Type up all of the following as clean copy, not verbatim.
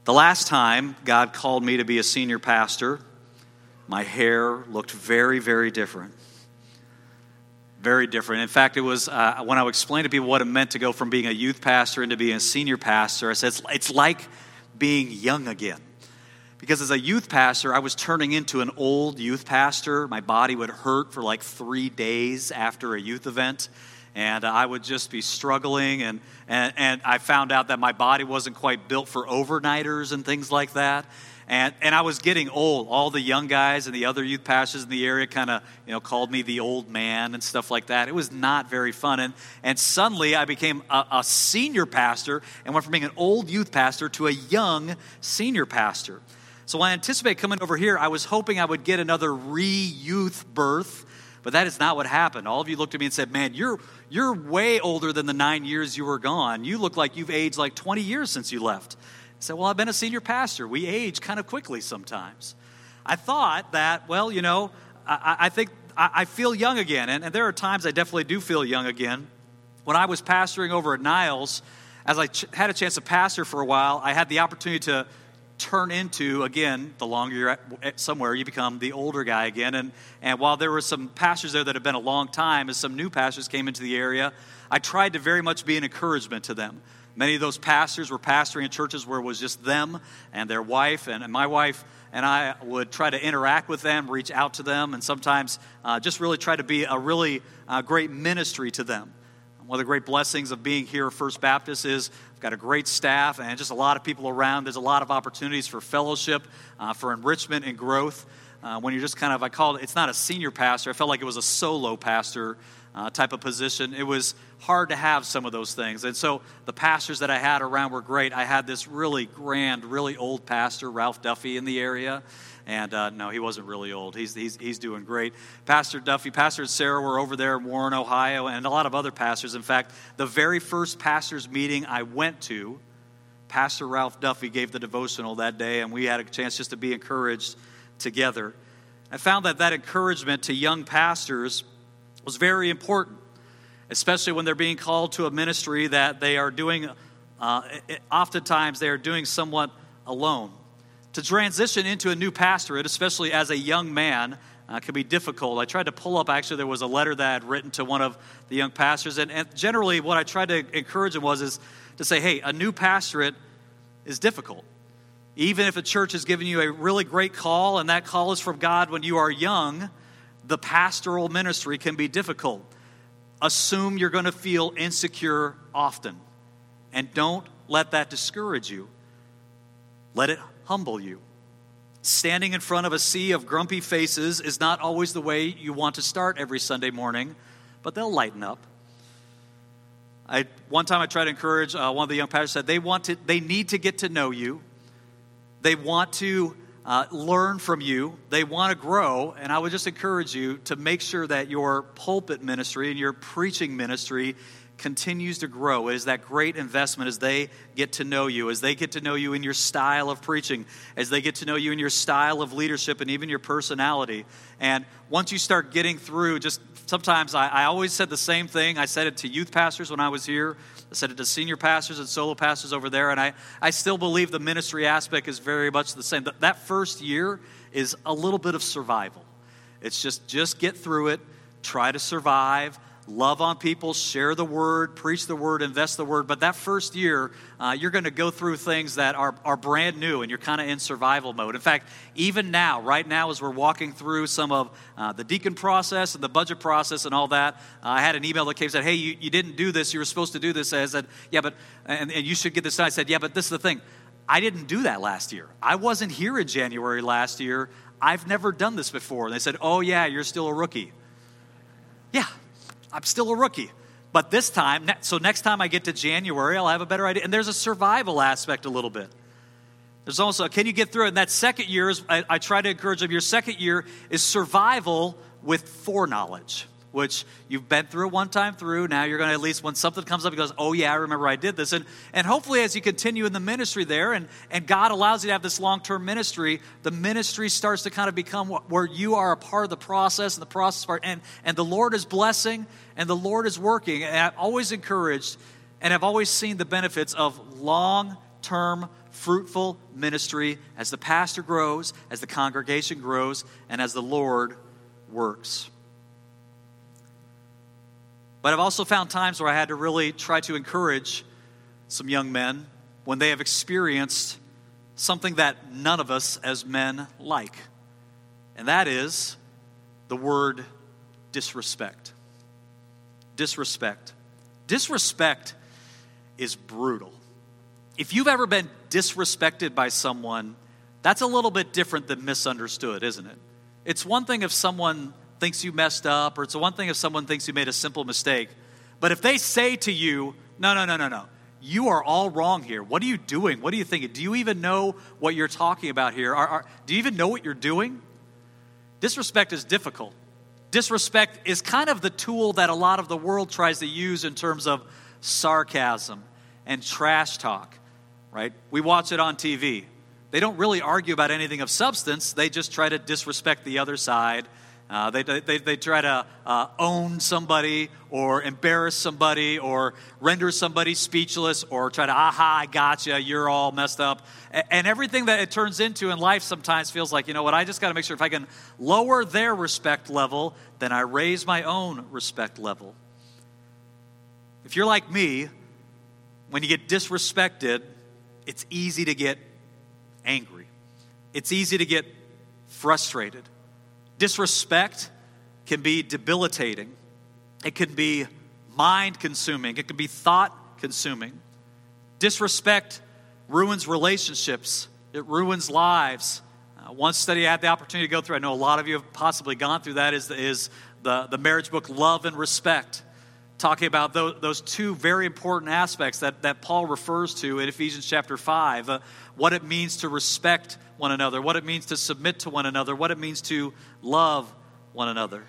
The last time God called me to be a senior pastor, my hair looked very, very different. Very different. In fact, it was when I would explain to people what it meant to go from being a youth pastor into being a senior pastor, I said, it's like being young again. Because as a youth pastor, I was turning into an old youth pastor. My body would hurt for like 3 days after a youth event. And I would just be struggling. And I found out that my body wasn't quite built for overnighters and things like that. And I was getting old. All the young guys and the other youth pastors in the area kind of, called me the old man and stuff like that. It was not very fun. And suddenly I became a senior pastor and went from being an old youth pastor to a young senior pastor. So when I anticipate coming over here, I was hoping I would get another re-youth birth, but that is not what happened. All of you looked at me and said, man, you're way older than the 9 years you were gone. You look like you've aged like 20 years since you left. I said, well, I've been a senior pastor. We age kind of quickly sometimes. I thought that, well, I think I feel young again. And there are times I definitely do feel young again. When I was pastoring over at Niles, as I had a chance to pastor for a while, I had the opportunity to turn into, again, the longer you're at somewhere, you become the older guy again. And while there were some pastors there that had been a long time, as some new pastors came into the area, I tried to very much be an encouragement to them. Many of those pastors were pastoring in churches where it was just them and their wife, and my wife and I would try to interact with them, reach out to them, and sometimes just really try to be a really great ministry to them. One of the great blessings of being here at First Baptist is we've got a great staff and just a lot of people around. There's a lot of opportunities for fellowship, for enrichment and growth. When you're just kind of, I call it, it's not a senior pastor. I felt like it was a solo pastor type of position. It was hard to have some of those things. And so the pastors that I had around were great. I had this really grand, really old pastor, Ralph Duffy, in the area. And no, he wasn't really old. He's doing great. Pastor Duffy, Pastor and Sarah were over there in Warren, Ohio, and a lot of other pastors. In fact, the very first pastors meeting I went to, Pastor Ralph Duffy gave the devotional that day, and we had a chance just to be encouraged together. I found that encouragement to young pastors was very important, especially when they're being called to a ministry that they are doing, oftentimes they are doing somewhat alone. To transition into a new pastorate, especially as a young man, can be difficult. I tried to pull up, actually, there was a letter that I had written to one of the young pastors, and generally what I tried to encourage him is to say, hey, a new pastorate is difficult. Even if a church has given you a really great call, and that call is from God when you are young, the pastoral ministry can be difficult. Assume you're going to feel insecure often, and don't let that discourage you. Let it humble you. Standing in front of a sea of grumpy faces is not always the way you want to start every Sunday morning, but they'll lighten up. One time I tried to encourage one of the young pastors, said they need to get to know you. They want to learn from you. They want to grow, and I would just encourage you to make sure that your pulpit ministry and your preaching ministry continues to grow. It is that great investment as they get to know you, as they get to know you in your style of preaching, as they get to know you in your style of leadership and even your personality. And once you start getting through, just sometimes I always said the same thing. I said it to youth pastors when I was here. I said it to senior pastors and solo pastors over there. And I still believe the ministry aspect is very much the same. That first year is a little bit of survival. It's just get through it, try to survive, love on people, share the word, preach the word, invest the word. But that first year, you're going to go through things that are brand new, and you're kind of in survival mode. In fact, even now, right now, as we're walking through some of the deacon process and the budget process and all that, I had an email that came and said, hey, you didn't do this. You were supposed to do this. I said, yeah, but, and you should get this done. I said, yeah, but this is the thing. I didn't do that last year. I wasn't here in January last year. I've never done this before. And they said, oh, yeah, you're still a rookie. Yeah. I'm still a rookie. But this time, so next time I get to January, I'll have a better idea. And there's a survival aspect a little bit. There's also, can you get through it? And that second year, I try to encourage them, your second year is survival with foreknowledge, which you've been through one time through. Now you're going to, at least when something comes up, he goes, oh yeah, I remember I did this. And hopefully as you continue in the ministry there, and God allows you to have this long-term ministry, the ministry starts to kind of become where you are a part of the process, and the process part, and the Lord is blessing, and the Lord is working. And I've always encouraged, and I've always seen the benefits of long long-term, fruitful ministry as the pastor grows, as the congregation grows, and as the Lord works. But I've also found times where I had to really try to encourage some young men when they have experienced something that none of us as men like. And that is the word disrespect. Disrespect. Disrespect is brutal. If you've ever been disrespected by someone, that's a little bit different than misunderstood, isn't it? It's one thing if someone thinks you messed up, or it's one thing if someone thinks you made a simple mistake. But if they say to you, no, you are all wrong here. What are you doing? What are you thinking? Do you even know what you're talking about here? Do you even know what you're doing? Disrespect is difficult. Disrespect is kind of the tool that a lot of the world tries to use in terms of sarcasm and trash talk, right? We watch it on TV. They don't really argue about anything of substance. They just try to disrespect the other side. They try to own somebody or embarrass somebody or render somebody speechless or try to, I gotcha, you're all messed up. And everything that it turns into in life sometimes feels like, you know what, I just got to make sure if I can lower their respect level, then I raise my own respect level. If you're like me, when you get disrespected, it's easy to get angry. It's easy to get frustrated. Disrespect can be debilitating. It can be mind-consuming. It can be thought-consuming. Disrespect ruins relationships. It ruins lives. One study I had the opportunity to go through, I know a lot of you have possibly gone through that, is the marriage book Love and Respect, talking about those two very important aspects that Paul refers to in Ephesians chapter 5, what it means to respect one another, what it means to submit to one another, what it means to love one another.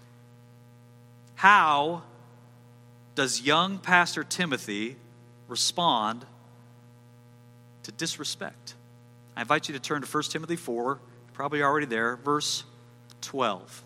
How does young Pastor Timothy respond to disrespect? I invite you to turn to 1 Timothy 4, probably already there, verse 12.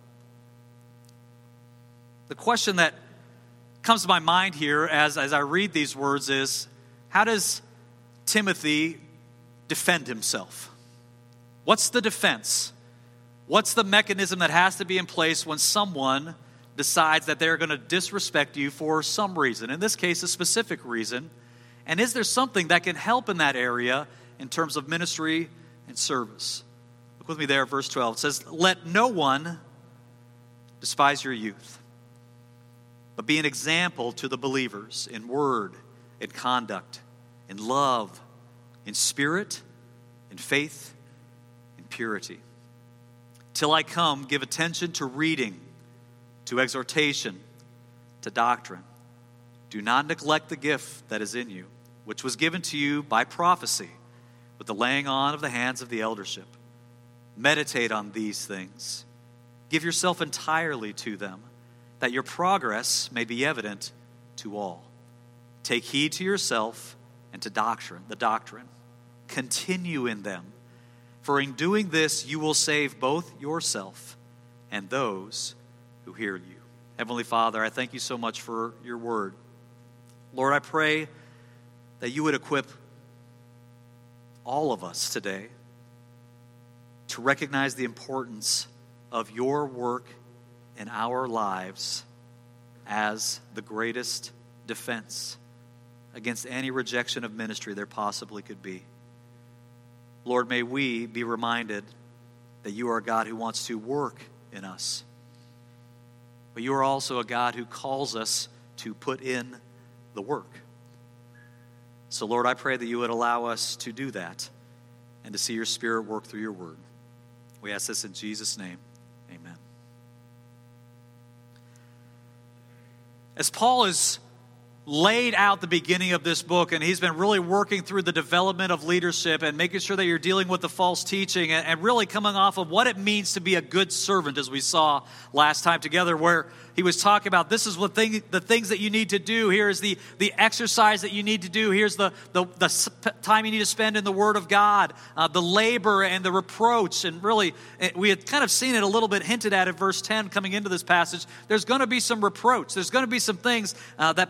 The question that comes to my mind here as I read these words is, how does Timothy defend himself? What's the defense? What's the mechanism that has to be in place when someone decides that they're going to disrespect you for some reason? In this case, a specific reason. And is there something that can help in that area in terms of ministry and service? Look with me there, verse 12. It says, "Let no one despise your youth, but be an example to the believers in word, in conduct, in love, in spirit, in faith, in purity. Till I come, give attention to reading, to exhortation, to doctrine. Do not neglect the gift that is in you, which was given to you by prophecy, with the laying on of the hands of the eldership. Meditate on these things. Give yourself entirely to them, that your progress may be evident to all. Take heed to yourself and to the doctrine. Continue in them, for in doing this you will save both yourself and those who hear you." Heavenly Father, I thank you so much for your word. Lord, I pray that you would equip all of us today to recognize the importance of your work in our lives as the greatest defense against any rejection of ministry there possibly could be. Lord, may we be reminded that you are a God who wants to work in us. But you are also a God who calls us to put in the work. So, Lord, I pray that you would allow us to do that and to see your Spirit work through your word. We ask this in Jesus' name. Amen. As Paul is laid out the beginning of this book, and he's been really working through the development of leadership and making sure that you're dealing with the false teaching and really coming off of what it means to be a good servant, as we saw last time together, where he was talking about this is the things that you need to do. Here's the exercise that you need to do. Here's the time you need to spend in the Word of God, the labor and the reproach. And really, we had kind of seen it a little bit hinted at in verse 10 coming into this passage. There's going to be some reproach. There's going to be some things that push back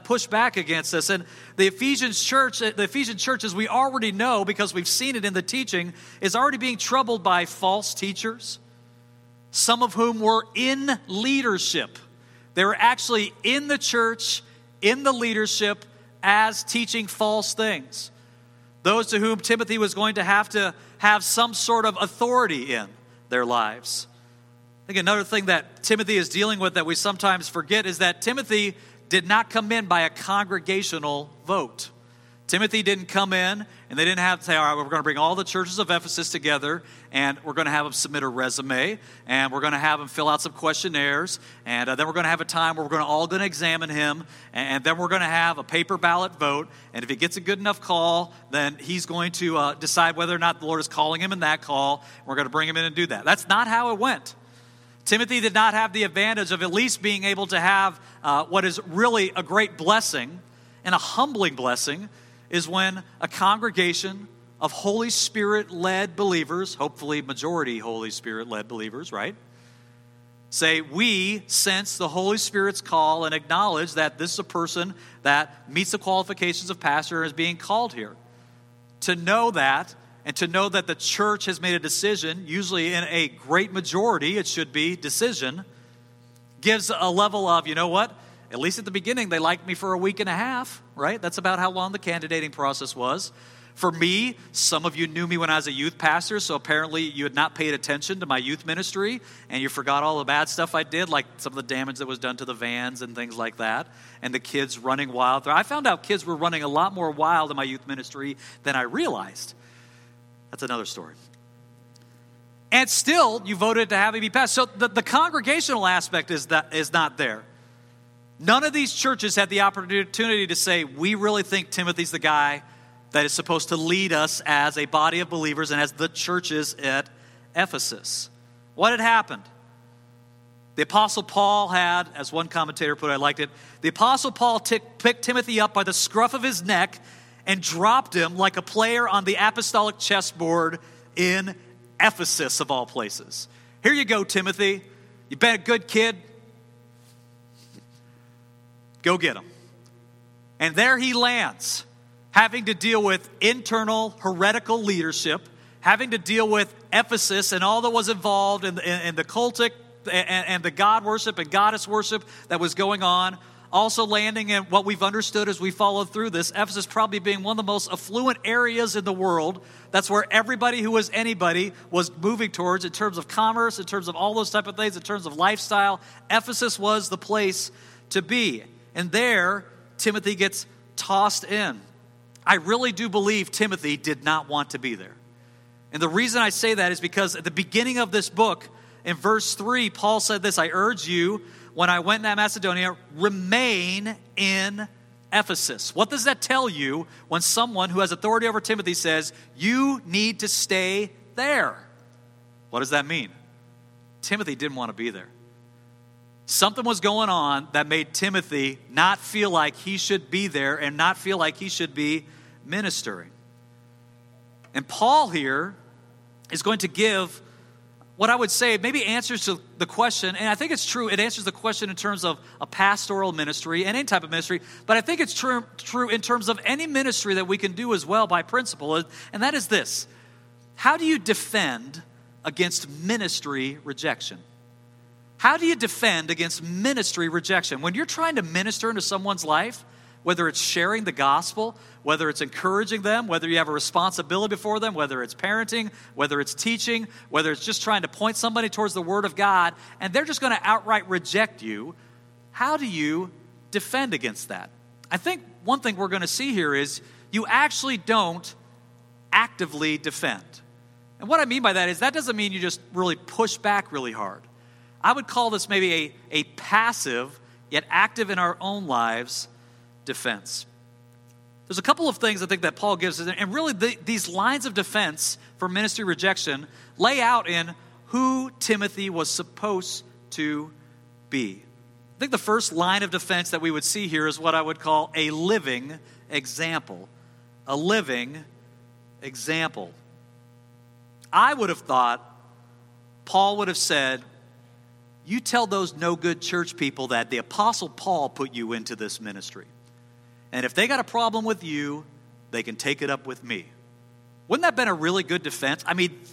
back against this. And the Ephesian church, as we already know because we've seen it in the teaching, is already being troubled by false teachers, some of whom were in leadership. They were actually in the church, in the leadership, as teaching false things. Those to whom Timothy was going to have some sort of authority in their lives. I think another thing that Timothy is dealing with that we sometimes forget is that Timothy did not come in by a congregational vote. Timothy didn't come in and they didn't have to say, all right, we're going to bring all the churches of Ephesus together and we're going to have them submit a resume and we're going to have them fill out some questionnaires and then we're going to have a time where we're all going to examine him and then we're going to have a paper ballot vote, and if he gets a good enough call, then he's going to decide whether or not the Lord is calling him in that call. We're going to bring him in and do that. That's not how it went. Timothy did not have the advantage of at least being able to have what is really a great blessing and a humbling blessing is when a congregation of Holy Spirit-led believers, hopefully majority Holy Spirit-led believers, right? Say, we sense the Holy Spirit's call and acknowledge that this is a person that meets the qualifications of pastor and is being called here. To know that, and to know that the church has made a decision, usually in a great majority, it should be decision, gives a level of, you know what? At least at the beginning, they liked me for a week and a half, right? That's about how long the candidating process was. For me, some of you knew me when I was a youth pastor, so apparently you had not paid attention to my youth ministry, and you forgot all the bad stuff I did, like some of the damage that was done to the vans and things like that, and the kids running wild. I found out kids were running a lot more wild in my youth ministry than I realized. That's another story. And still, you voted to have me be pastor. So the congregational aspect is not there. None of these churches had the opportunity to say, we really think Timothy's the guy that is supposed to lead us as a body of believers and as the churches at Ephesus. What had happened? The Apostle Paul had, as one commentator put it, I liked it, the Apostle Paul picked Timothy up by the scruff of his neck and dropped him like a player on the apostolic chessboard in Ephesus, of all places. Here you go, Timothy. You've been a good kid. Go get him. And there he lands, having to deal with internal heretical leadership, having to deal with Ephesus and all that was involved in the cultic and the god worship and goddess worship that was going on. Also landing in what we've understood as we follow through this, Ephesus probably being one of the most affluent areas in the world. That's where everybody who was anybody was moving towards in terms of commerce, in terms of all those type of things, in terms of lifestyle. Ephesus was the place to be. And there, Timothy gets tossed in. I really do believe Timothy did not want to be there. And the reason I say that is because at the beginning of this book, in verse 3, Paul said this, I urge you, when I went into Macedonia, remain in Ephesus. What does that tell you when someone who has authority over Timothy says, you need to stay there? What does that mean? Timothy didn't want to be there. Something was going on that made Timothy not feel like he should be there and not feel like he should be ministering. And Paul here is going to give what I would say maybe answers to the question, and I think it's true, it answers the question in terms of a pastoral ministry and any type of ministry, but I think it's true in terms of any ministry that we can do as well by principle, and that is this. How do you defend against ministry rejection? How do you defend against ministry rejection? When you're trying to minister into someone's life, whether it's sharing the gospel, whether it's encouraging them, whether you have a responsibility before them, whether it's parenting, whether it's teaching, whether it's just trying to point somebody towards the Word of God, and they're just going to outright reject you, how do you defend against that? I think one thing we're going to see here is you actually don't actively defend. And what I mean by that is that doesn't mean you just really push back really hard. I would call this maybe a passive, yet active in our own lives, defense. There's a couple of things I think that Paul gives us, and really these lines of defense for ministry rejection lay out in who Timothy was supposed to be. I think the first line of defense that we would see here is what I would call a living example. A living example. I would have thought Paul would have said, you tell those no good church people that the Apostle Paul put you into this ministry. And if they got a problem with you, they can take it up with me. Wouldn't that have been a really good defense?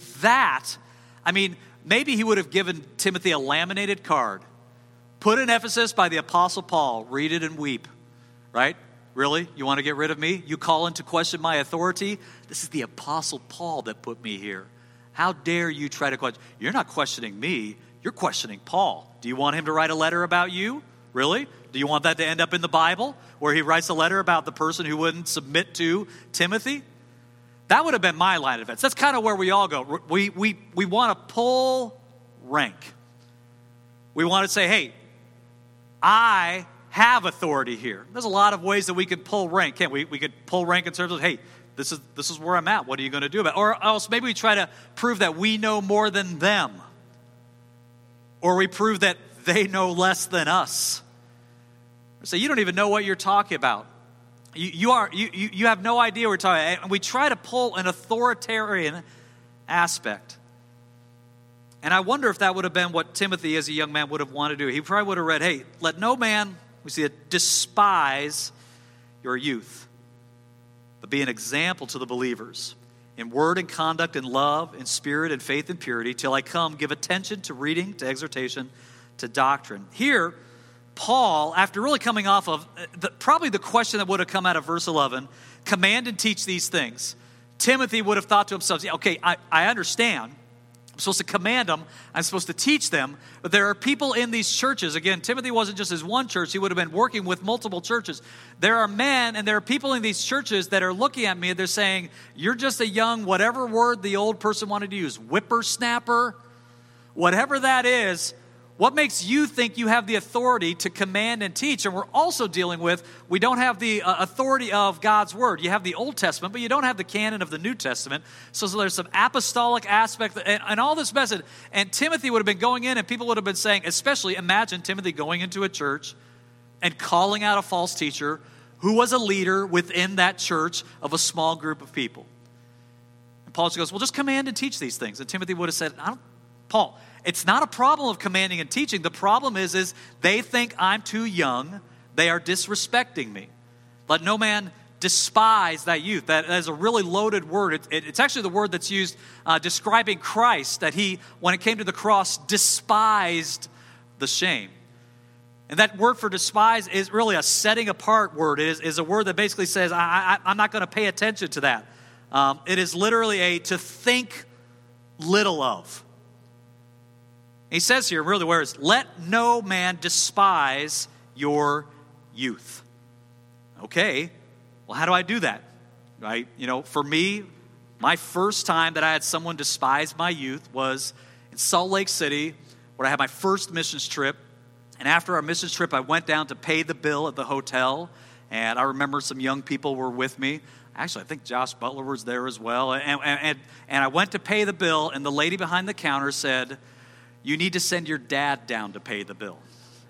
Maybe he would have given Timothy a laminated card. Put in Ephesus by the Apostle Paul. Read it and weep. Right? Really? You want to get rid of me? You call into question my authority? This is the Apostle Paul that put me here. How dare you try to question? You're not questioning me. You're questioning Paul. Do you want him to write a letter about you? Really? Do you want that to end up in the Bible where he writes a letter about the person who wouldn't submit to Timothy? That would have been my line of defense. That's kind of where we all go. We want to pull rank. We want to say, hey, I have authority here. There's a lot of ways that we could pull rank, can't we? We could pull rank in terms of, hey, this is where I'm at. What are you going to do about it? Or else maybe we try to prove that we know more than them. Or we prove that they know less than us. Or say, you don't even know what you're talking about. You have no idea what we're talking about. And we try to pull an authoritarian aspect. And I wonder if that would have been what Timothy as a young man would have wanted to do. He probably would have read, hey, let no man, we see it, despise your youth, but be an example to the believers in word and conduct and love, in spirit and faith and purity, till I come, give attention to reading, to exhortation, to doctrine. Here, Paul, after really coming off of probably the question that would have come out of verse 11, command and teach these things. Timothy would have thought to himself, okay, I understand. I'm supposed to command them. I'm supposed to teach them. But there are people in these churches. Again, Timothy wasn't just his one church. He would have been working with multiple churches. There are men and there are people in these churches that are looking at me and they're saying, you're just a young, whatever word the old person wanted to use, whippersnapper, whatever that is. What makes you think you have the authority to command and teach? And we're also dealing with, we don't have the authority of God's word. You have the Old Testament, but you don't have the canon of the New Testament. So there's some apostolic aspect and all this message. And Timothy would have been going in and people would have been saying, especially imagine Timothy going into a church and calling out a false teacher who was a leader within that church of a small group of people. And Paul just goes, well, just command and teach these things. And Timothy would have said, Paul, it's not a problem of commanding and teaching. The problem is they think I'm too young. They are disrespecting me. Let no man despise thy youth. That is a really loaded word. It's actually the word that's used describing Christ, that he, when it came to the cross, despised the shame. And that word for despise is really a setting apart word. It is a word that basically says, I'm not going to pay attention to that. It is literally to think little of. He says here, really where it's, let no man despise your youth. Okay, well, how do I do that? Right? For me, my first time that I had someone despise my youth was in Salt Lake City, where I had my first missions trip. And after our missions trip, I went down to pay the bill at the hotel. And I remember some young people were with me. Actually, I think Josh Butler was there as well. And I went to pay the bill, and the lady behind the counter said, you need to send your dad down to pay the bill.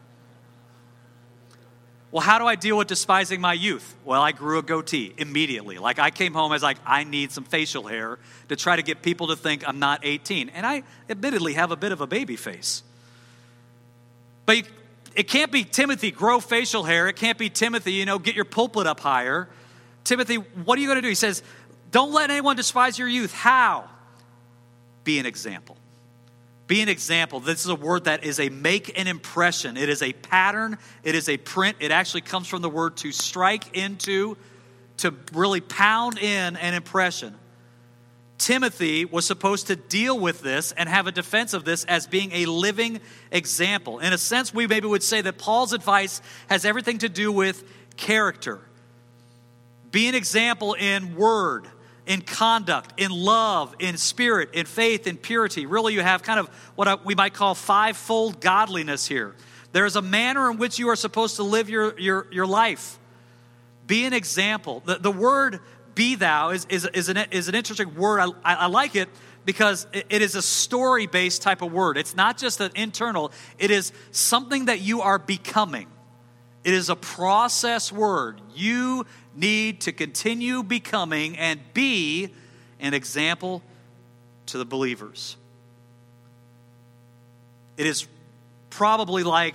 Well, how do I deal with despising my youth? Well, I grew a goatee immediately. Like I came home as I need some facial hair to try to get people to think I'm not 18. And I admittedly have a bit of a baby face. But it can't be Timothy, grow facial hair. It can't be Timothy, get your pulpit up higher. Timothy, what are you going to do? He says, don't let anyone despise your youth. How? Be an example. Be an example. This is a word that is a make an impression. It is a pattern. It is a print. It actually comes from the word to strike into, to really pound in an impression. Timothy was supposed to deal with this and have a defense of this as being a living example. In a sense, we maybe would say that Paul's advice has everything to do with character. Be an example in word, in conduct, in love, in spirit, in faith, in purity. Really, you have kind of what we might call fivefold godliness here. There's a manner in which you are supposed to live your life. Be an example. The word "be thou" is an interesting word. I like it because it is a story-based type of word. It's not just an internal. It is something that you are becoming. It is a process word. You need to continue becoming and be an example to the believers. It is probably like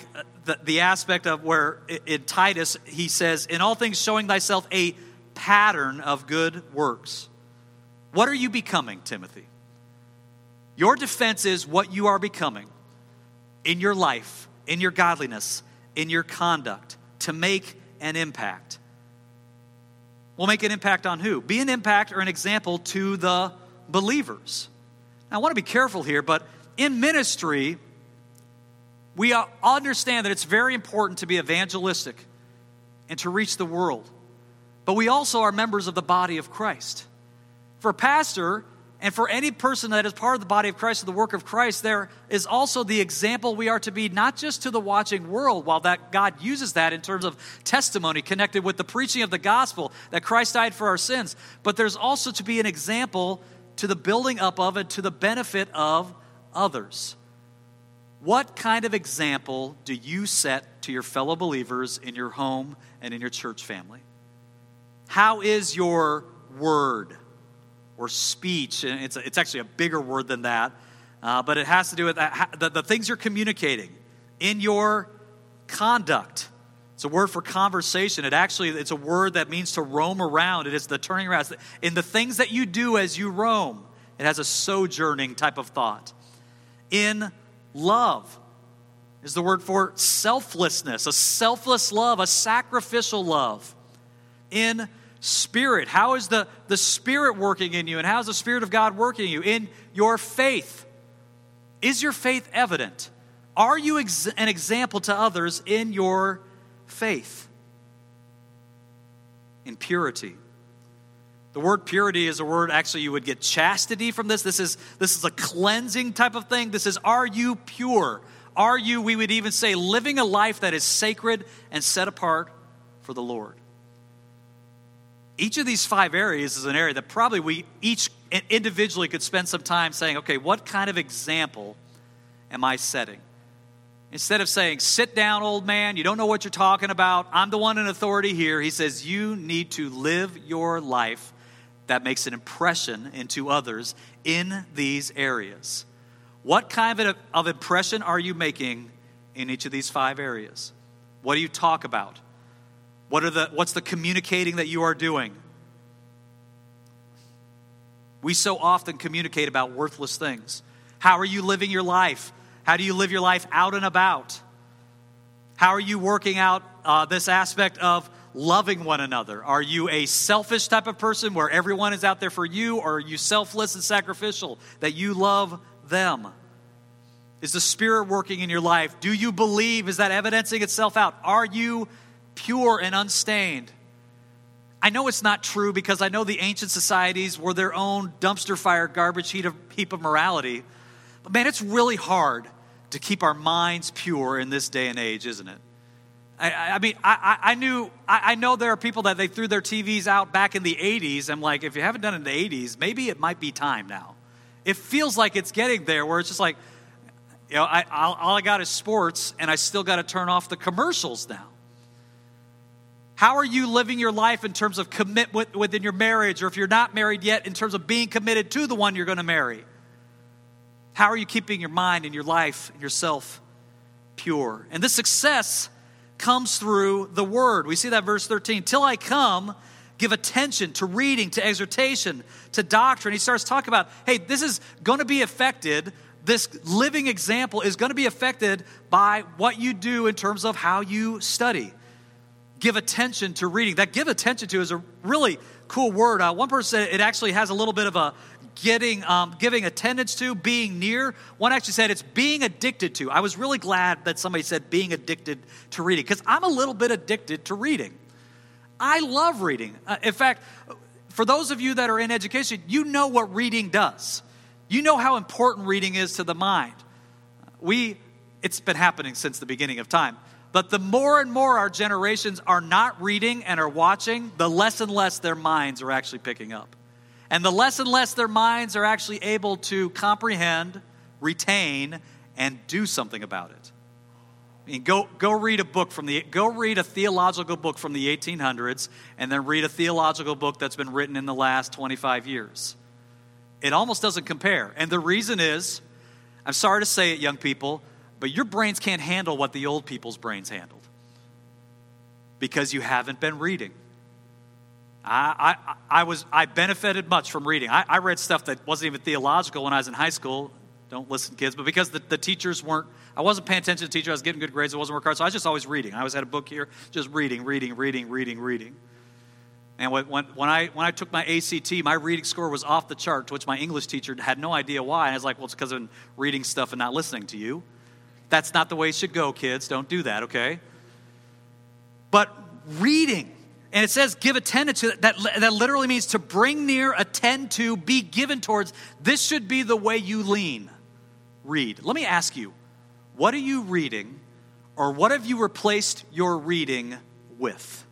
the aspect of where in Titus he says, in all things showing thyself a pattern of good works. What are you becoming, Timothy? Your defense is what you are becoming in your life, in your godliness, in your conduct, to make an impact. We'll make an impact on who? Be an impact or an example to the believers. Now, I want to be careful here, but in ministry, we understand that it's very important to be evangelistic and to reach the world. But we also are members of the body of Christ. For a pastor, and for any person that is part of the body of Christ, or the work of Christ, there is also the example we are to be, not just to the watching world, while that God uses that in terms of testimony connected with the preaching of the gospel, that Christ died for our sins, but there's also to be an example to the building up of it, to the benefit of others. What kind of example do you set to your fellow believers in your home and in your church family? How is your word or speech? And it's actually a bigger word than that, but it has to do with the things you're communicating in your conduct. It's a word for conversation. It's a word that means to roam around. It is the turning around. In the things that you do as you roam, it has a sojourning type of thought. In love is the word for selflessness, a selfless love, a sacrificial love. In spirit, how is the Spirit working in you, and how is the Spirit of God working in you? In your faith, is your faith evident? Are you an example to others in your faith? In purity. The word purity is a word, actually, you would get chastity from this. This is a cleansing type of thing. This is, are you pure? Are you, we would even say, living a life that is sacred and set apart for the Lord? Each of these 5 areas is an area that probably we each individually could spend some time saying, okay, what kind of example am I setting? Instead of saying, sit down, old man, you don't know what you're talking about, I'm the one in authority here, he says, you need to live your life that makes an impression into others in these areas. What kind of impression are you making in each of these 5 areas? What do you talk about? What's the communicating that you are doing? We so often communicate about worthless things. How are you living your life? How do you live your life out and about? How are you working out this aspect of loving one another? Are you a selfish type of person where everyone is out there for you, or are you selfless and sacrificial, that you love them? Is the Spirit working in your life? Do you believe? Is that evidencing itself out? Are you pure and unstained? I know it's not true, because I know the ancient societies were their own dumpster fire, garbage heap of morality. But man, it's really hard to keep our minds pure in this day and age, isn't it? I know there are people that they threw their TVs out back in the 80s. I'm like, if you haven't done it in the 80s, maybe it might be time now. It feels like it's getting there where it's just like, you know, all I got is sports, and I still got to turn off the commercials now. How are you living your life in terms of commitment within your marriage, or if you're not married yet, in terms of being committed to the one you're going to marry? How are you keeping your mind and your life and yourself pure? And this success comes through the Word. We see that verse 13. Till I come, give attention to reading, to exhortation, to doctrine. He starts talking about, hey, this is going to be affected. This living example is going to be affected by what you do in terms of how you study. Give attention to reading. That give attention to is a really cool word. One person said it actually has a little bit of a giving attendance to, being near. One actually said it's being addicted to. I was really glad that somebody said being addicted to reading, because I'm a little bit addicted to reading. I love reading. In fact, for those of you that are in education, you know what reading does. You know how important reading is to the mind. It's been happening since the beginning of time. But the more and more our generations are not reading and are watching, the less and less their minds are actually picking up. And the less and less their minds are actually able to comprehend, retain, and do something about it. I mean, go read a theological book from the 1800s, and then read a theological book that's been written in the last 25 years. It almost doesn't compare. And the reason is, I'm sorry to say it, young people, but your brains can't handle what the old people's brains handled because you haven't been reading. I benefited much from reading. I read stuff that wasn't even theological when I was in high school. Don't listen, kids. But because the teachers weren't, I wasn't paying attention to the teacher. I was getting good grades. I wasn't working hard. So I was just always reading. I always had a book here, just reading. And when I took my ACT, my reading score was off the chart, to which my English teacher had no idea why. And I was like, well, it's because I'm reading stuff and not listening to you. That's not the way it should go, kids. Don't do that, okay? But reading. And it says give attendance to that. That literally means to bring near, attend to, be given towards. This should be the way you lean. Read. Let me ask you, what are you reading, or what have you replaced your reading with?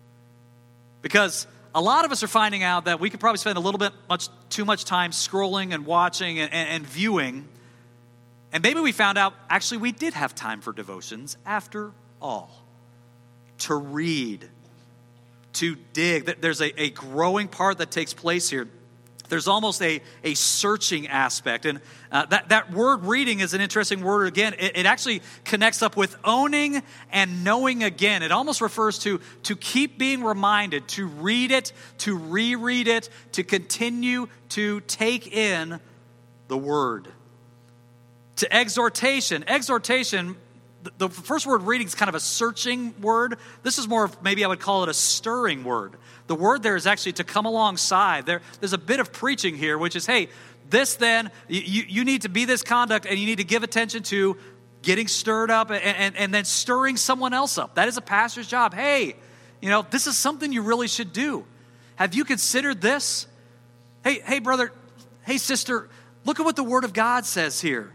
Because a lot of us are finding out that we could probably spend a little bit too much time scrolling and watching and viewing. And maybe we found out, actually, we did have time for devotions after all. To read, to dig. There's a growing part that takes place here. There's almost a searching aspect. And that word reading is an interesting word. Again, it actually connects up with owning and knowing again. It almost refers to keep being reminded, to read it, to reread it, to continue to take in the word. To exhortation. Exhortation, the first word reading is kind of a searching word. This is more of, maybe I would call it a stirring word. The word there is actually to come alongside. There's a bit of preaching here, which is, hey, this then, you need to be this conduct, and you need to give attention to getting stirred up and then stirring someone else up. That is a pastor's job. Hey, this is something you really should do. Have you considered this? Hey, brother, hey, sister, look at what the Word of God says here.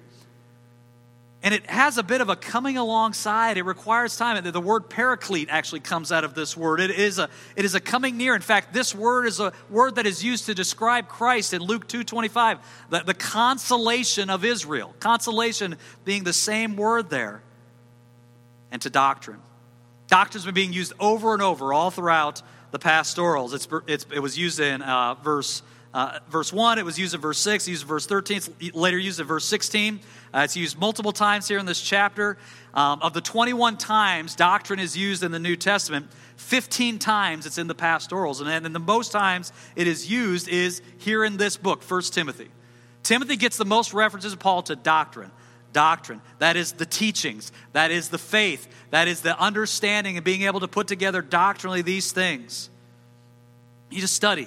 And it has a bit of a coming alongside. It requires time. The word paraclete actually comes out of this word. It is a coming near. In fact, this word is a word that is used to describe Christ in Luke 2:25, the consolation of Israel. Consolation being the same word there. And to doctrine. Doctrine's been being used over and over all throughout the pastorals. It was used in verse 1, it was used in verse 6, used in verse 13, it's later used in verse 16. It's used multiple times here in this chapter. Of the 21 times doctrine is used in the New Testament, 15 times it's in the pastorals. And then the most times it is used is here in this book, 1 Timothy. Timothy gets the most references of Paul to doctrine. Doctrine, that is the teachings, that is the faith, that is the understanding and being able to put together doctrinally these things. You just study.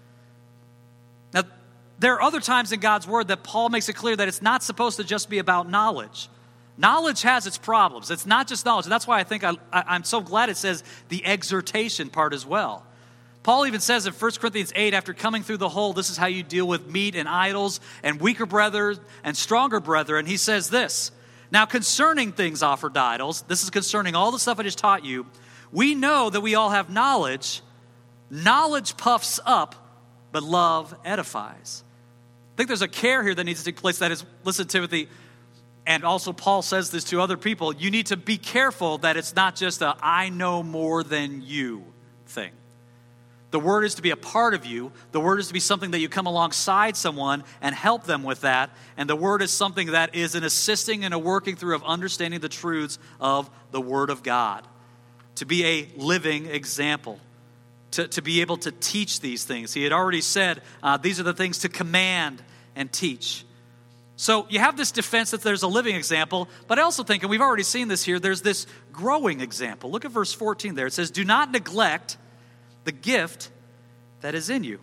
Now, there are other times in God's Word that Paul makes it clear that it's not supposed to just be about knowledge. Knowledge has its problems. It's not just knowledge. And that's why I think I'm so glad it says the exhortation part as well. Paul even says in 1 Corinthians 8, after coming through the whole, this is how you deal with meat and idols and weaker brethren and stronger brethren. He says this, now concerning things offered to idols, this is concerning all the stuff I just taught you, we know that we all have knowledge. Knowledge puffs up, but love edifies. I think there's a care here that needs to take place. That is, listen, Timothy, and also Paul says this to other people, you need to be careful that it's not just a I know more than you thing. The word is to be a part of you. The word is to be something that you come alongside someone and help them with that. And the word is something that is an assisting and a working through of understanding the truths of the Word of God. To be a living example. To be able to teach these things. He had already said, these are the things to command and teach. So you have this defense that there's a living example, but I also think, and we've already seen this here, there's this growing example. Look at verse 14 there. It says, do not neglect the gift that is in you.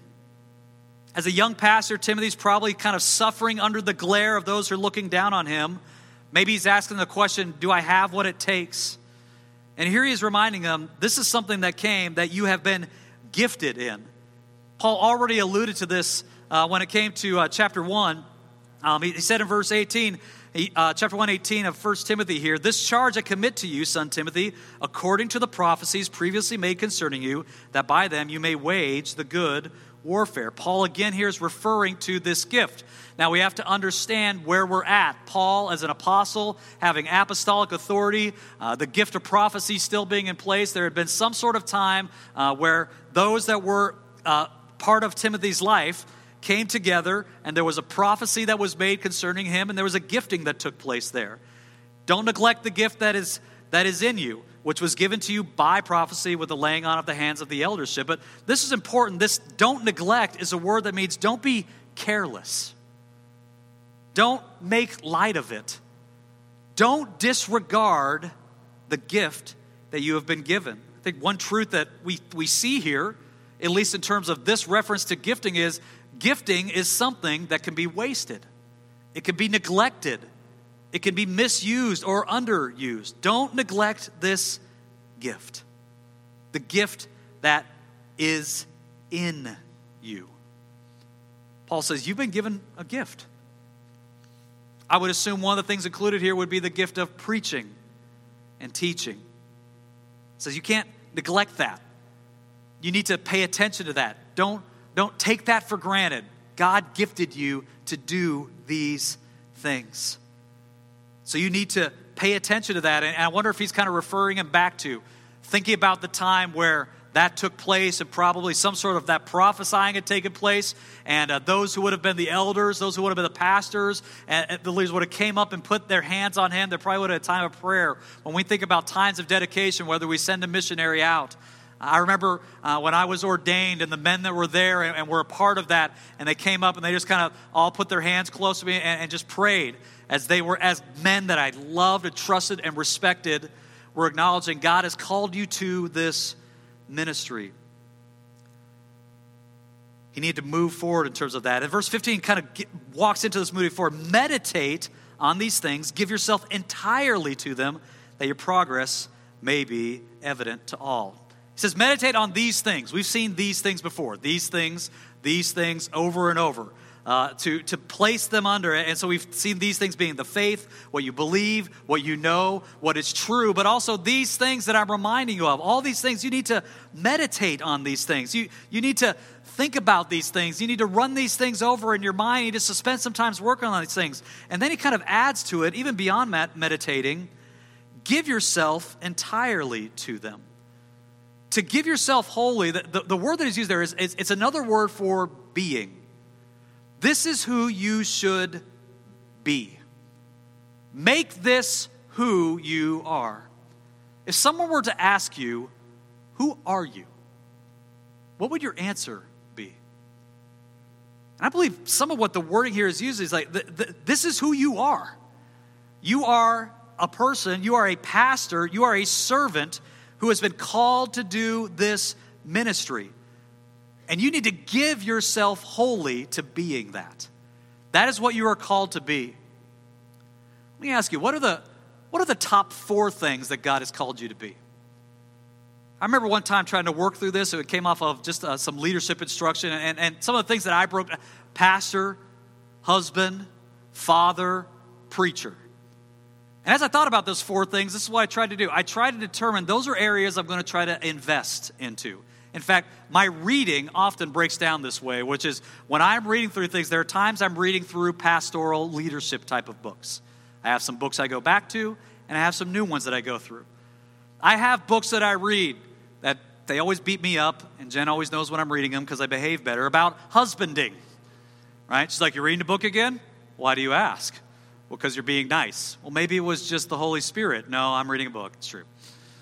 As a young pastor, Timothy's probably kind of suffering under the glare of those who are looking down on him. Maybe he's asking the question, do I have what it takes? And here he is reminding them, this is something that came that you have been gifted in. Paul already alluded to this when it came to chapter 1. He said in verse 18, chapter 1:18 of 1 Timothy here, this charge I commit to you, son Timothy, according to the prophecies previously made concerning you, that by them you may wage the good warfare. Paul again here is referring to this gift. Now we have to understand where we're at. Paul as an apostle, having apostolic authority, the gift of prophecy still being in place. There had been some sort of time where those that were part of Timothy's life came together and there was a prophecy that was made concerning him and there was a gifting that took place there. Don't neglect the gift that is in you, which was given to you by prophecy with the laying on of the hands of the eldership. But this is important. This don't neglect is a word that means don't be careless. Don't make light of it. Don't disregard the gift that you have been given. I think one truth that we see here, at least in terms of this reference to gifting is something that can be wasted. It can be neglected. It can be misused or underused. Don't neglect this gift. The gift that is in you. Paul says, you've been given a gift. I would assume one of the things included here would be the gift of preaching and teaching. It says you can't neglect that. You need to pay attention to that. Don't take that for granted. God gifted you to do these things. So you need to pay attention to that. And I wonder if he's kind of referring him back to thinking about the time where that took place and probably some sort of that prophesying had taken place. And those who would have been the elders, those who would have been the pastors, and the leaders would have came up and put their hands on him. There probably would have a time of prayer. When we think about times of dedication, whether we send a missionary out, I remember when I was ordained and the men that were there and were a part of that, and they came up and they just kind of all put their hands close to me and just prayed as they were, as men that I loved and trusted and respected, were acknowledging God has called you to this ministry. You need to move forward in terms of that. And verse 15 kind of walks into this moving forward. Meditate on these things. Give yourself entirely to them, that your progress may be evident to all. He says, meditate on these things. We've seen these things before. These things over and over. To place them under it. And so we've seen these things being the faith, what you believe, what you know, what is true, but also these things that I'm reminding you of. All these things, you need to meditate on these things. You need to think about these things. You need to run these things over in your mind. You need to spend some time working on these things. And then he kind of adds to it, even beyond meditating, give yourself entirely to them. To give yourself wholly, the word that is used there is it's another word for being. This is who you should be. Make this who you are. If someone were to ask you, who are you? What would your answer be? And I believe some of what the wording here is used is like, this is who you are. You are a person, you are a pastor, you are a servant who has been called to do this ministry. And you need to give yourself wholly to being that. That is what you are called to be. Let me ask you, what are the top 4 things that God has called you to be? I remember one time trying to work through this. It came off of just some leadership instruction. And some of the things that I broke, pastor, husband, father, preacher. And as I thought about those 4 things, this is what I tried to do. I tried to determine those are areas I'm going to try to invest into. In fact, my reading often breaks down this way, which is when I'm reading through things, there are times I'm reading through pastoral leadership type of books. I have some books I go back to, and I have some new ones that I go through. I have books that I read that they always beat me up, and Jen always knows when I'm reading them because I behave better, about husbanding. Right? She's like, you're reading a book again? Why do you ask? Well, because you're being nice. Well, maybe it was just the Holy Spirit. No, I'm reading a book. It's true.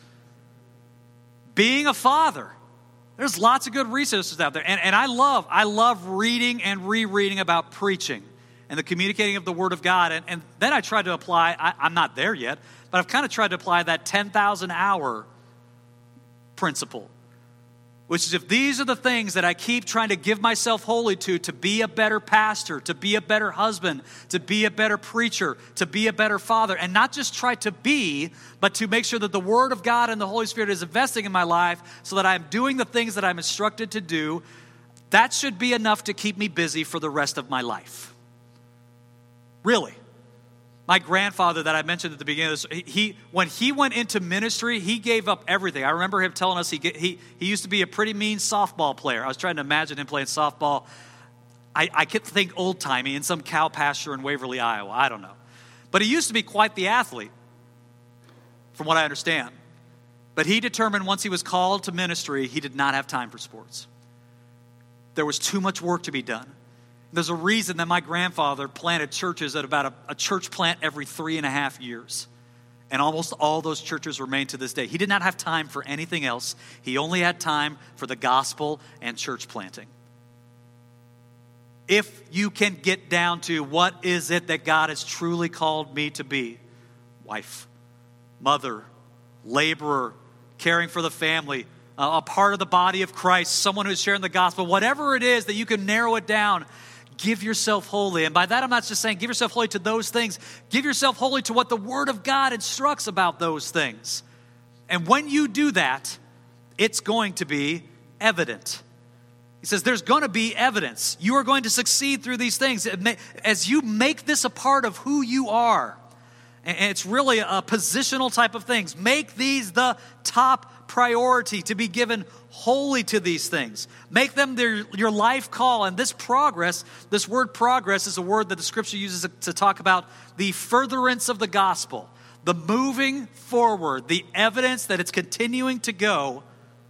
Being a father. There's lots of good resources out there. And I love reading and rereading about preaching and the communicating of the Word of God. And then I tried to apply, I'm not there yet, but I've kind of tried to apply that 10,000 hour principle, which is if these are the things that I keep trying to give myself wholly to be a better pastor, to be a better husband, to be a better preacher, to be a better father, and not just try to be, but to make sure that the Word of God and the Holy Spirit is investing in my life so that I'm doing the things that I'm instructed to do, that should be enough to keep me busy for the rest of my life. Really. My grandfather that I mentioned at the beginning of this, when he went into ministry, he gave up everything. I remember him telling us he used to be a pretty mean softball player. I was trying to imagine him playing softball. I could think old-timey in some cow pasture in Waverly, Iowa. I don't know. But he used to be quite the athlete, from what I understand. But he determined once he was called to ministry, he did not have time for sports. There was too much work to be done. There's a reason that my grandfather planted churches at about a church plant every 3.5 years. And almost all those churches remain to this day. He did not have time for anything else. He only had time for the gospel and church planting. If you can get down to what is it that God has truly called me to be? Wife, mother, laborer, caring for the family, a part of the body of Christ, someone who's sharing the gospel, whatever it is that you can narrow it down, give yourself wholly. And by that, I'm not just saying give yourself wholly to those things. Give yourself wholly to what the Word of God instructs about those things. And when you do that, it's going to be evident. He says there's going to be evidence. You are going to succeed through these things. As you make this a part of who you are, and it's really a positional type of things, make these the top priority to be given wholly to these things. Make them your life call. And this progress, this word progress is a word that the Scripture uses to talk about the furtherance of the gospel, the moving forward, the evidence that it's continuing to go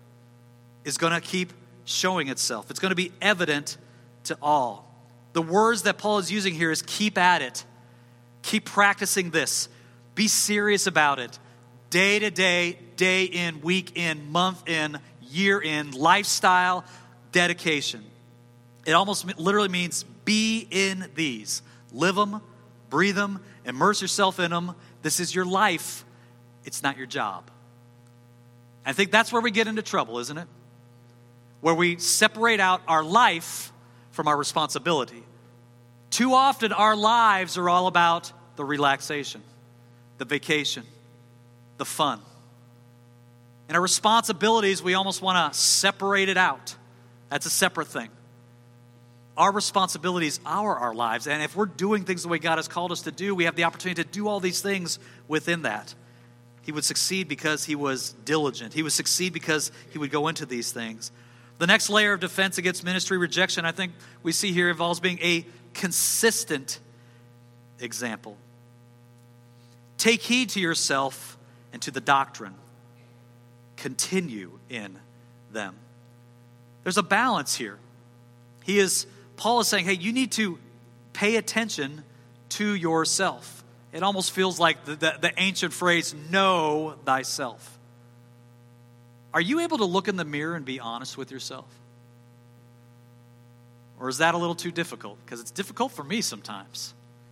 is going to keep showing itself. It's going to be evident to all. The words that Paul is using here is keep at it. Keep practicing this. Be serious about it. Day to day, day in, week in, month in, year in, lifestyle, dedication. It almost literally means be in these. Live them, breathe them, immerse yourself in them. This is your life. It's not your job. I think that's where we get into trouble, isn't it? Where we separate out our life from our responsibility. Too often our lives are all about the relaxation, the vacation, the fun. And our responsibilities, we almost want to separate it out. That's a separate thing. Our responsibilities are our lives. And if we're doing things the way God has called us to do, we have the opportunity to do all these things within that. He would succeed because he was diligent. He would succeed because he would go into these things. The next layer of defense against ministry rejection, I think we see here, involves being a consistent example. Take heed to yourself and to the doctrine. Continue in them. There's a balance here. Paul is saying, hey, you need to pay attention to yourself. It almost feels like the ancient phrase, know thyself. Are you able to look in the mirror and be honest with yourself? Or is that a little too difficult? Because it's difficult for me sometimes.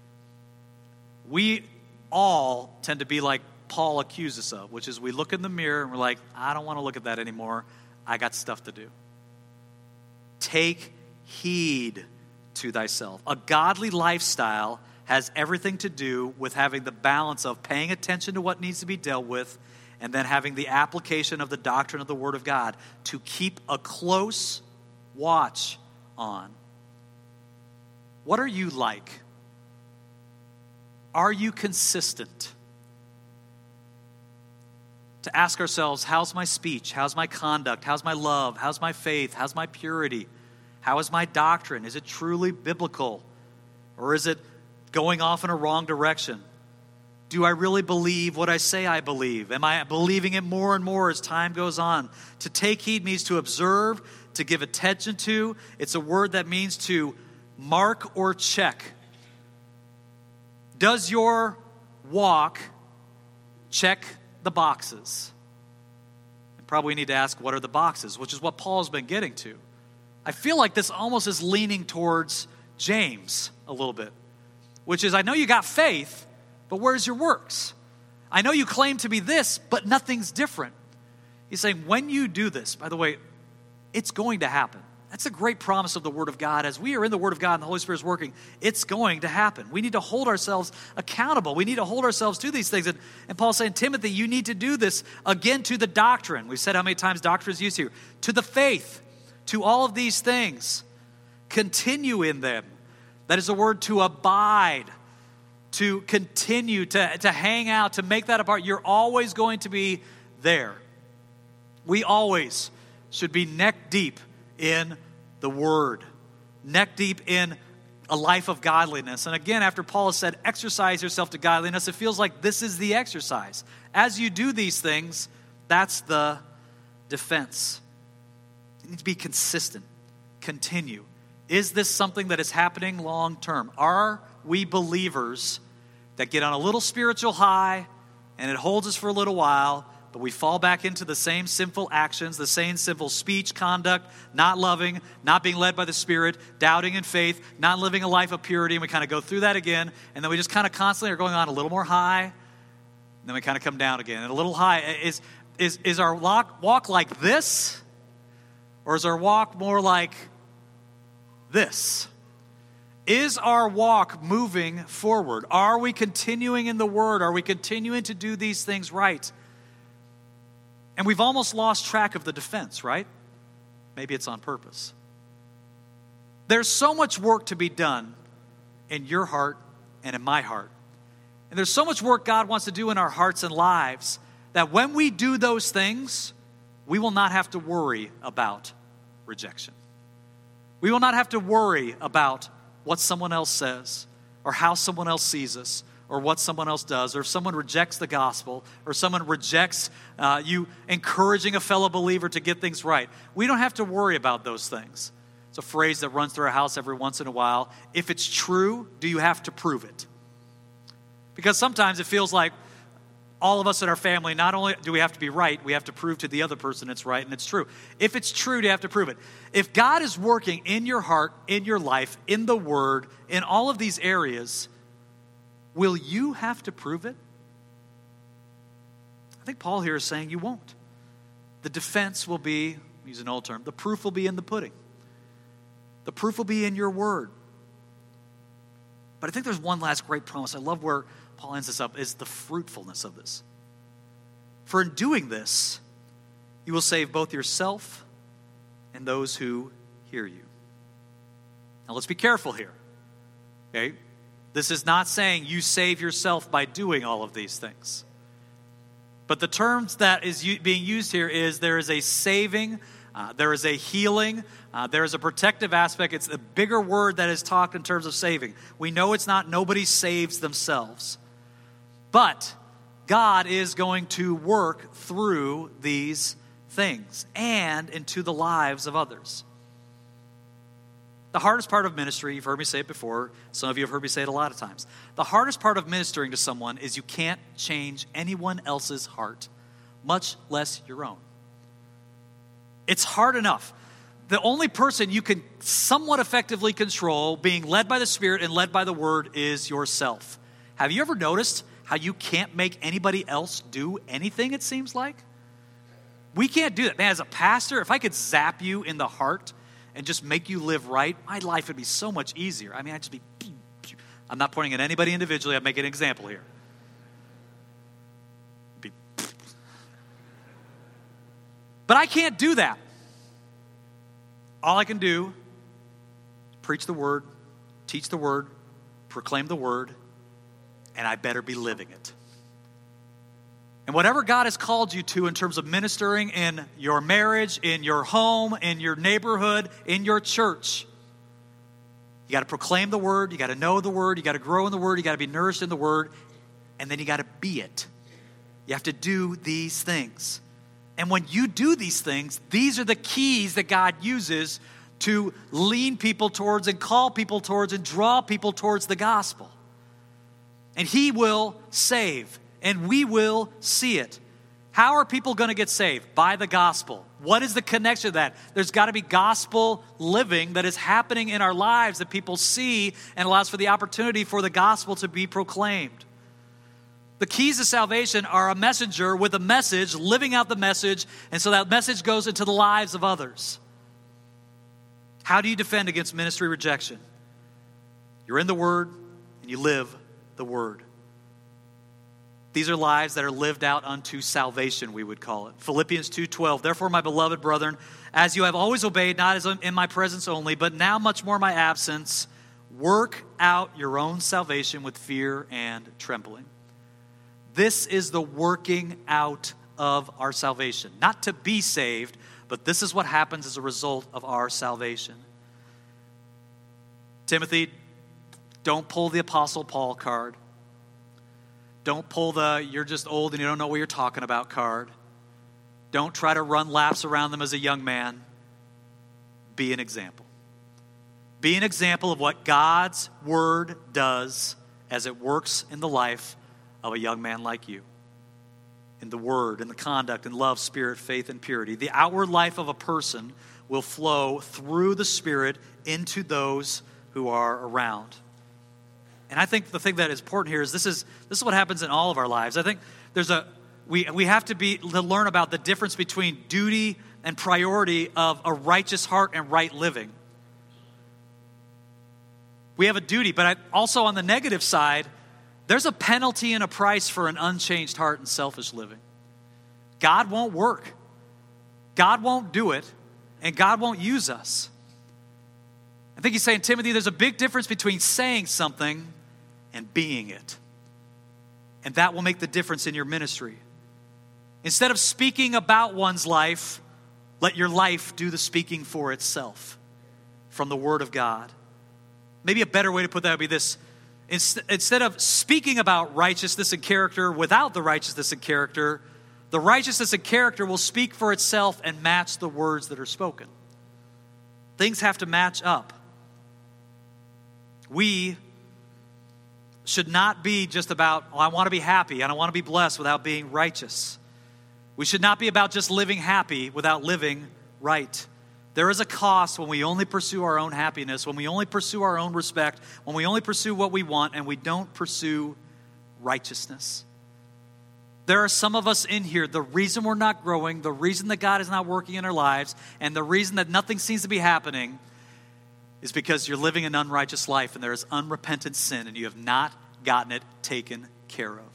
We all tend to be like Paul accuses us of, which is we look in the mirror and we're like, I don't want to look at that anymore. I got stuff to do. Take heed to thyself. A godly lifestyle has everything to do with having the balance of paying attention to what needs to be dealt with and then having the application of the doctrine of the Word of God to keep a close watch on. What are you like? Are you consistent? To ask ourselves, how's my speech? How's my conduct? How's my love? How's my faith? How's my purity? How is my doctrine? Is it truly biblical? Or is it going off in a wrong direction? Do I really believe what I say I believe? Am I believing it more and more as time goes on? To take heed means to observe, to give attention to. It's a word that means to mark or check. Does your walk check the boxes? And probably need to ask, what are the boxes? Which is what Paul's been getting to. I feel like this almost is leaning towards James a little bit, which is, I know you got faith, but where's your works? I know you claim to be this, but nothing's different. He's saying, when you do this, by the way, it's going to happen. That's a great promise of the Word of God. As we are in the Word of God and the Holy Spirit is working, it's going to happen. We need to hold ourselves accountable. We need to hold ourselves to these things. And Paul's saying, Timothy, you need to do this again to the doctrine. We've said how many times doctrine is used here. To the faith, to all of these things. Continue in them. That is a word to abide, to continue, to hang out, to make that a part. You're always going to be there. We always should be neck deep in the Word, neck deep in a life of godliness. And again, after Paul has said, exercise yourself to godliness, it feels like this is the exercise. As you do these things, that's the defense. You need to be consistent, continue. Is this something that is happening long term? Are we believers that get on a little spiritual high and it holds us for a little while, but we fall back into the same sinful actions, the same sinful speech, conduct, not loving, not being led by the Spirit, doubting in faith, not living a life of purity, and we kind of go through that again, and then we just kind of constantly are going on a little more high, and then we kind of come down again. And a little high, is our walk like this, or is our walk more like this? Is our walk moving forward? Are we continuing in the Word? Are we continuing to do these things right? And we've almost lost track of the defense, right? Maybe it's on purpose. There's so much work to be done in your heart and in my heart. And there's so much work God wants to do in our hearts and lives that when we do those things, we will not have to worry about rejection. We will not have to worry about what someone else says or how someone else sees us, or what someone else does, or if someone rejects the gospel, or someone rejects you encouraging a fellow believer to get things right. We don't have to worry about those things. It's a phrase that runs through our house every once in a while. If it's true, do you have to prove it? Because sometimes it feels like all of us in our family, not only do we have to be right, we have to prove to the other person it's right and it's true. If it's true, you have to prove it. If God is working in your heart, in your life, in the Word, in all of these areas, will you have to prove it? I think Paul here is saying you won't. The defense will be, use an old term, the proof will be in the pudding. The proof will be in your word. But I think there's one last great promise. I love where Paul ends this up, is the fruitfulness of this. For in doing this, you will save both yourself and those who hear you. Now let's be careful here. Okay? This is not saying you save yourself by doing all of these things. But the terms that is being used here is there is a saving, there is a healing, there is a protective aspect. It's the bigger word that is talked in terms of saving. We know it's not nobody saves themselves. But God is going to work through these things and into the lives of others. The hardest part of ministry, you've heard me say it before, some of you have heard me say it a lot of times. The hardest part of ministering to someone is you can't change anyone else's heart, much less your own. It's hard enough. The only person you can somewhat effectively control, being led by the Spirit and led by the Word, is yourself. Have you ever noticed how you can't make anybody else do anything, it seems like? We can't do that. Man, as a pastor, if I could zap you in the heart and just make you live right, my life would be so much easier. I mean, I'd just be, I'm not pointing at anybody individually, I'm making an example here. But I can't do that. All I can do is preach the word, teach the word, proclaim the word, and I better be living it. And whatever God has called you to in terms of ministering in your marriage, in your home, in your neighborhood, in your church, you got to proclaim the word, you got to know the word, you got to grow in the word, you got to be nourished in the word, and then you got to be it. You have to do these things. And when you do these things, these are the keys that God uses to lean people towards and call people towards and draw people towards the gospel. And He will save. And we will see it. How are people going to get saved? By the gospel. What is the connection to that? There's got to be gospel living that is happening in our lives that people see and allows for the opportunity for the gospel to be proclaimed. The keys to salvation are a messenger with a message, living out the message, and so that message goes into the lives of others. How do you defend against ministry rejection? You're in the Word and you live the Word. These are lives that are lived out unto salvation, we would call it. Philippians 2:12, therefore, my beloved brethren, as you have always obeyed, not as in my presence only, but now much more in my absence, work out your own salvation with fear and trembling. This is the working out of our salvation. Not to be saved, but this is what happens as a result of our salvation. Timothy, don't pull the Apostle Paul card. Don't pull the you're just old and you don't know what you're talking about card. Don't try to run laps around them as a young man. Be an example. Be an example of what God's word does as it works in the life of a young man like you. in the word, in the conduct, in love, spirit, faith, and purity. The outward life of a person will flow through the Spirit into those who are around. And I think the thing that is important here is this is what happens in all of our lives. I think we have to learn about the difference between duty and priority of a righteous heart and right living. We have a duty, but also on the negative side, there's a penalty and a price for an unchanged heart and selfish living. God won't work. God won't do it, and God won't use us. I think he's saying, Timothy, there's a big difference between saying something and being it. And that will make the difference in your ministry. Instead of speaking about one's life, let your life do the speaking for itself from the Word of God. Maybe a better way to put that would be this. Instead of speaking about righteousness and character without the righteousness and character, the righteousness and character will speak for itself and match the words that are spoken. Things have to match up. We should not be just about, I want to be happy and I want to be blessed without being righteous. We should not be about just living happy without living right. There is a cost when we only pursue our own happiness, when we only pursue our own respect, when we only pursue what we want and we don't pursue righteousness. There are some of us in here, the reason we're not growing, the reason that God is not working in our lives, and the reason that nothing seems to be happening is because you're living an unrighteous life and there is unrepentant sin and you have not gotten it taken care of.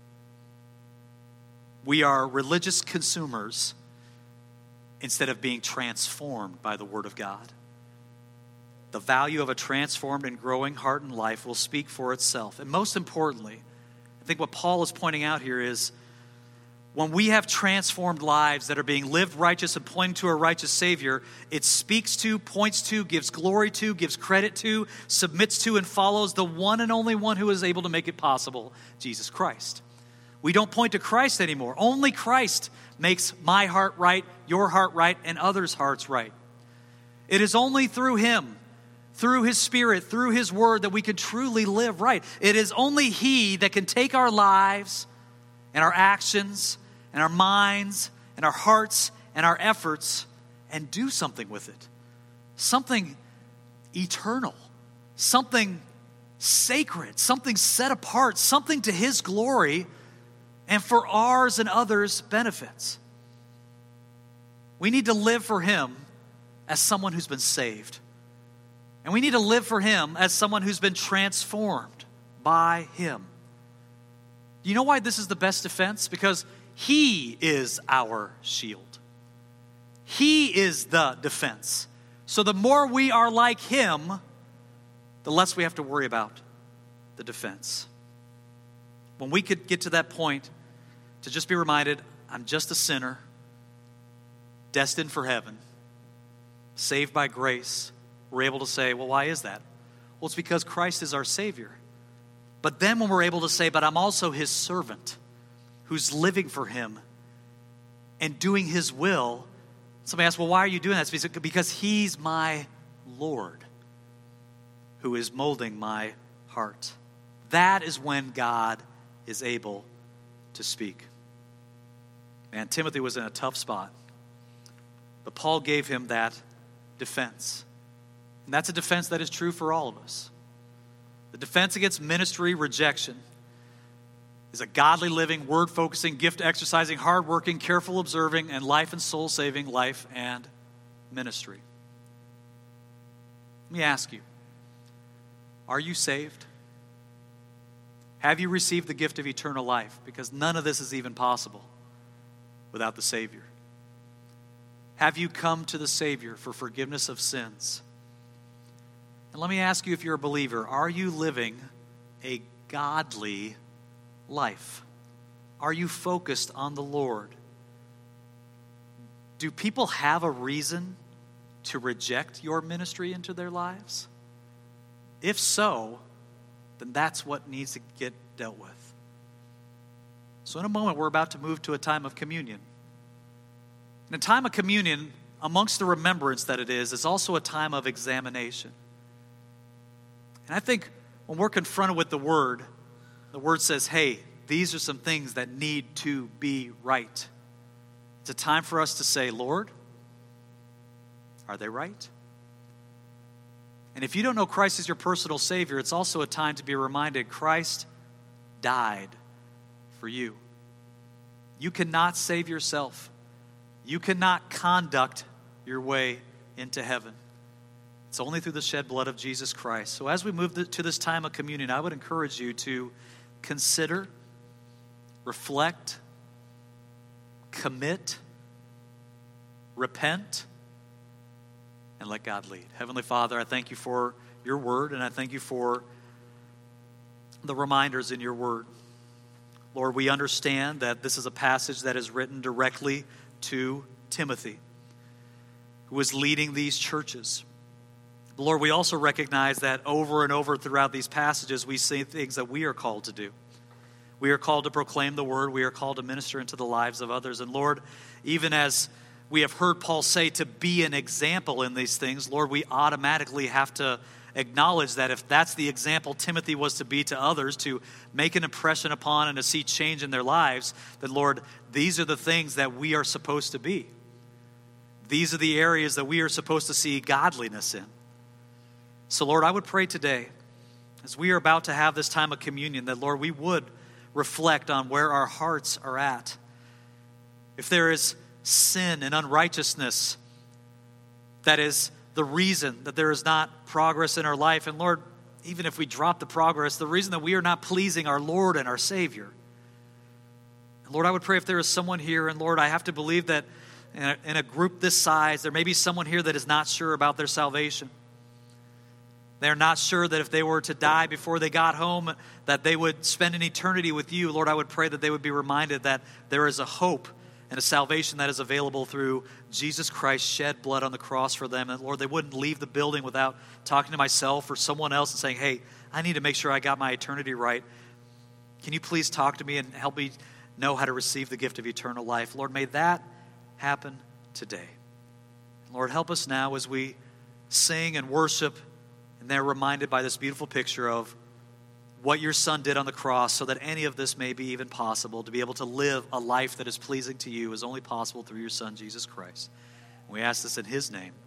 We are religious consumers instead of being transformed by the Word of God. The value of a transformed and growing heart and life will speak for itself. And most importantly, I think what Paul is pointing out here is when we have transformed lives that are being lived righteous and pointing to a righteous Savior, it speaks to, points to, gives glory to, gives credit to, submits to, and follows the one and only one who is able to make it possible, Jesus Christ. We don't point to Christ anymore. Only Christ makes my heart right, your heart right, and others' hearts right. It is only through Him, through His Spirit, through His Word that we can truly live right. It is only He that can take our lives and our actions and our minds and our hearts and our efforts and do something with it. Something eternal, something sacred, something set apart, something to His glory and for ours and others' benefits. We need to live for Him as someone who's been saved. And we need to live for Him as someone who's been transformed by Him. Do you know why this is the best defense? Because He is our shield. He is the defense. So the more we are like Him, the less we have to worry about the defense. When we could get to that point to just be reminded, I'm just a sinner, destined for heaven, saved by grace, we're able to say, well, why is that? Well, it's because Christ is our Savior. But then when we're able to say, but I'm also His servant who's living for Him and doing His will, somebody asks, well, why are you doing that? It's because He's my Lord who is molding my heart. That is when God is able to speak. Man, Timothy was in a tough spot. But Paul gave him that defense. And that's a defense that is true for all of us. The defense against ministry rejection is a godly living, word-focusing, gift-exercising, hard-working, careful observing, and life and soul-saving life and ministry. Let me ask you, are you saved? Have you received the gift of eternal life? Because none of this is even possible without the Savior. Have you come to the Savior for forgiveness of sins? And let me ask you, if you're a believer, are you living a godly life? Are you focused on the Lord? Do people have a reason to reject your ministry into their lives? If so, then that's what needs to get dealt with. So in a moment, we're about to move to a time of communion. In a time of communion, amongst the remembrance that it is also a time of examination. And I think when we're confronted with the Word says, hey, these are some things that need to be right. It's a time for us to say, Lord, are they right? And if you don't know Christ as your personal Savior, it's also a time to be reminded Christ died for you. You cannot save yourself. You cannot conduct your way into heaven. It's only through the shed blood of Jesus Christ. So as we move to this time of communion, I would encourage you to consider, reflect, commit, repent, and let God lead. Heavenly Father, I thank you for your word, and I thank you for the reminders in your word. Lord, we understand that this is a passage that is written directly to Timothy, who is leading these churches. Lord, we also recognize that over and over throughout these passages, we see things that we are called to do. We are called to proclaim the word. We are called to minister into the lives of others. And Lord, even as we have heard Paul say to be an example in these things, Lord, we automatically have to acknowledge that if that's the example Timothy was to be to others, to make an impression upon and to see change in their lives, that Lord, these are the things that we are supposed to be. These are the areas that we are supposed to see godliness in. So Lord, I would pray today, as we are about to have this time of communion, that Lord, we would reflect on where our hearts are at. If there is sin and unrighteousness that is the reason that there is not progress in our life, and Lord, even if we drop the progress, the reason that we are not pleasing our Lord and our Savior. And Lord, I would pray if there is someone here, and Lord, I have to believe that in a group this size, there may be someone here that is not sure about their salvation. They're not sure that if they were to die before they got home, that they would spend an eternity with you. Lord, I would pray that they would be reminded that there is a hope and a salvation that is available through Jesus Christ shed blood on the cross for them. And Lord, they wouldn't leave the building without talking to myself or someone else and saying, hey, I need to make sure I got my eternity right. Can you please talk to me and help me know how to receive the gift of eternal life? Lord, may that happen today. Lord, help us now as we sing and worship, and they're reminded by this beautiful picture of what your Son did on the cross, so that any of this may be even possible. To be able to live a life that is pleasing to you is only possible through your Son, Jesus Christ. We ask this in his name.